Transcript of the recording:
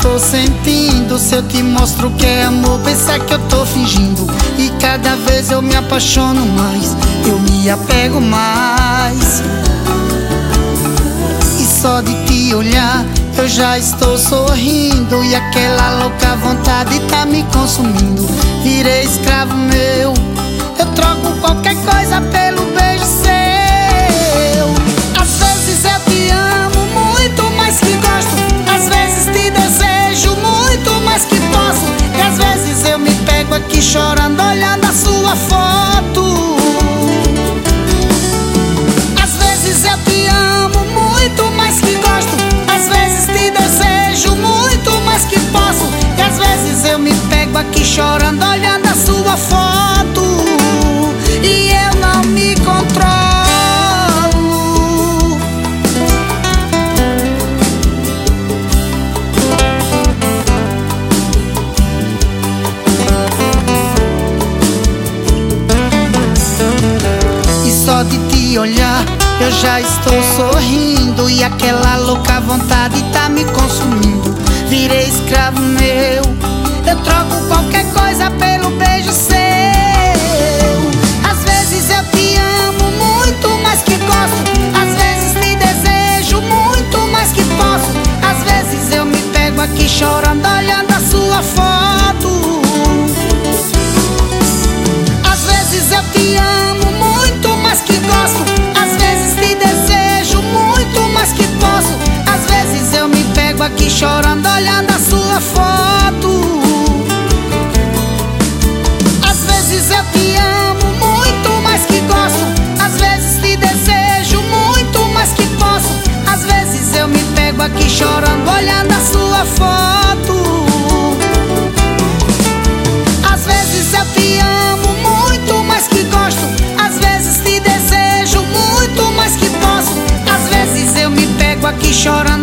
tô sentindo. Se eu te mostro que é amor, pensa que eu tô fingindo. E cada vez eu me apaixono mais, eu me apego mais. E só de te olhar eu já estou sorrindo. E aquela louca vontade tá me consumindo. Virei escravo meu, eu troco qualquer coisa pelo beijo seu. Às vezes eu te amo muito mais que gosto, às vezes te desejo muito mais que posso. E às vezes eu me pego aqui chorando olhando a sua foto. Às vezes eu te amo muito mais que gosto, às vezes te desejo muito mais que posso. E às vezes eu me pego aqui chorando olhando a sua foto. E eu não me controlo. E só de te olhar eu já estou sorrindo. E aquela louca vontade tá me consumindo. Virei escravo meu, eu troco qualquer coisa pelo beijo seu. Às vezes eu te amo muito mais que gosto, às vezes te desejo muito mais que posso. Às vezes eu me pego aqui chorando olhando a sua foto. Às vezes eu te amo muito mais que gosto, às vezes te desejo muito mais que posso. Às vezes eu me pego aqui chorando olhando a sua foto. Às vezes eu te amo muito mais que gosto, às vezes te desejo muito mais que posso. Às vezes eu me pego aqui chorando olhando a sua foto. Às vezes eu te amo muito mais que gosto, às vezes te desejo muito mais que posso. Às vezes eu me pego aqui chorando